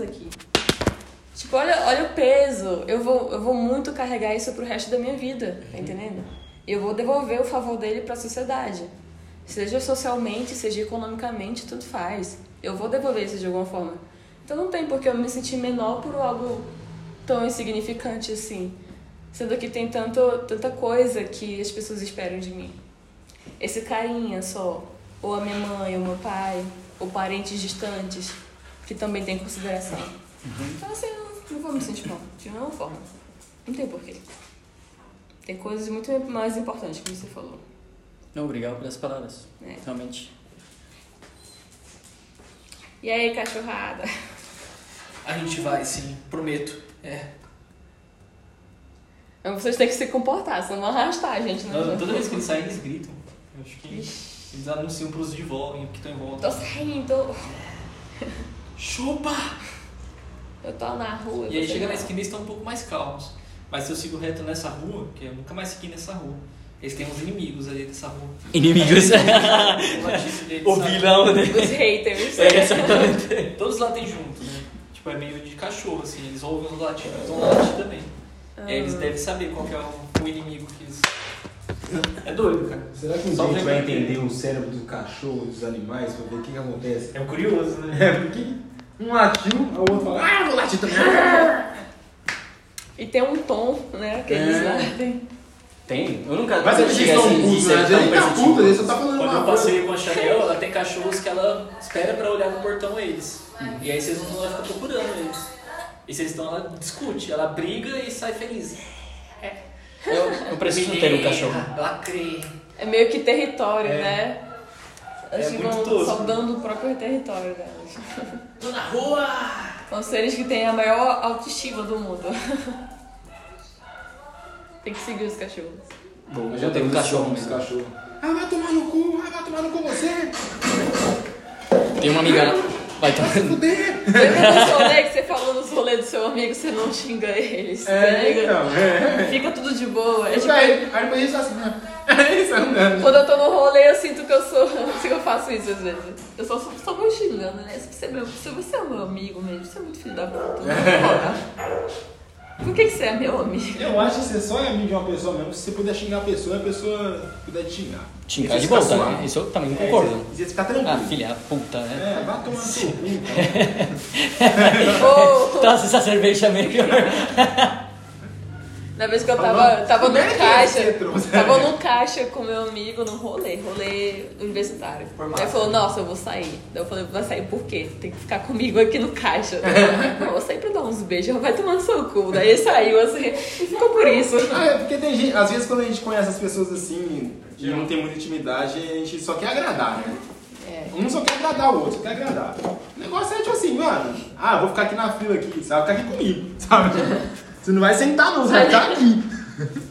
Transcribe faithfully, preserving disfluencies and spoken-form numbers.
anos aqui. Tipo, olha, olha o peso. Eu vou, eu vou muito carregar isso pro resto da minha vida, tá entendendo? E eu vou devolver o favor dele pra sociedade. Seja socialmente, seja economicamente, tudo faz. Eu vou devolver isso de alguma forma. Então não tem por que eu me sentir menor por algo tão insignificante assim. Sendo que tem tanto, tanta coisa que as pessoas esperam de mim. Esse carinha só. Ou a minha mãe, ou meu pai, ou parentes distantes, que também tem consideração. Uhum. Então assim, eu não, não vou me sentir mal, de nenhuma forma. Não tem porquê. Tem coisas muito mais importantes, como você falou. Não, obrigado pelas palavras. É. Realmente. E aí, cachorrada? A gente vai, sim, prometo. É. Mas vocês têm que se comportar, senão vão arrastar a gente. Não, toda vez que eles saem, eles gritam. Eu acho que Ixi. Eles anunciam pros de volta, que estão em volta. Tô saindo. Chupa! Eu tô na rua. E aí chega na esquina e estão um pouco mais calmos. Mas se eu sigo reto nessa rua, que eu nunca mais segui nessa rua, eles têm uns inimigos ali dessa rua. Inimigos? O vilão, né? Os haters. É, exatamente. Todos latem junto, né? Tipo, é meio de cachorro, assim. Eles ouvem os latidos, eles vão latir também. Ah. E aí eles devem saber qual que é o, o inimigo que eles... É doido, cara. Será que um dia a gente vai entender o cérebro do cachorro, dos animais, pra ver o que, que acontece? É curioso, né? É, porque um latiu, o outro fala, ah, vou latir também. E tem um tom, né, que eles latem. Tem? Eu nunca... Mas eles estão putos, né? Ele tá puto, ele só tá falando Quando uma eu passei com a Chanel, ela tem cachorros que ela espera pra olhar no portão eles. Hum. E aí vocês não vão ficar procurando eles. E vocês estão, ela discute, ela briga e sai feliz. É. Eu, eu preciso ter um cachorro. Lacrei. É meio que território, é. né? Elas é ficam saudando o próprio território delas. Tô na rua! São seres que têm a maior autoestima do mundo. Tem que seguir os cachorros. Bom, eu já tenho um cachorro mesmo. Cachorro. Ah, vai tomar no cu, ah, vai tomar no cu você. Tem uma amiga... Vai tomar no cu. Lembra do rolê que você falou nos rolês do seu amigo, você não xinga eles? É, então, é. Fica tudo de boa. É tipo... Aí, aí depois isso assim, né? É isso, andando. Quando eu tô no rolê, eu sinto que eu sou... que eu faço isso às vezes. Eu só, só vou xingando, né? Se você, é meu, se você é meu amigo mesmo, você é muito filho da puta. Por que, que você é meu amigo? Eu acho que você só é amigo de uma pessoa mesmo se você puder xingar a pessoa e a pessoa puder te xingar. Xingar de volta, né? Isso eu também concordo. É, você ficar tranquilo. Ah, filha da puta, né? É, vai tomar no seu cu, oh. Trouxe essa cerveja meio... Na vez que eu tava, tava no caixa, tava no caixa com meu amigo no rolê, rolê universitário. Aí ele falou, nossa, eu vou sair. Daí eu falei, vai sair por quê? Tem que ficar comigo aqui no caixa. Não, eu vou sair pra dar uns beijos, vai tomar no seu cu. Daí ele saiu assim, e ficou por isso. Ah, é porque tem gente, às vezes quando a gente conhece as pessoas assim, e não tem muita intimidade, a gente só quer agradar, né? É. Um só quer agradar o outro, só quer agradar. O negócio é tipo assim, mano, ah, eu vou ficar aqui na fila aqui, você vai ficar aqui comigo, sabe? Você não vai sentar não, você vai ficar aqui.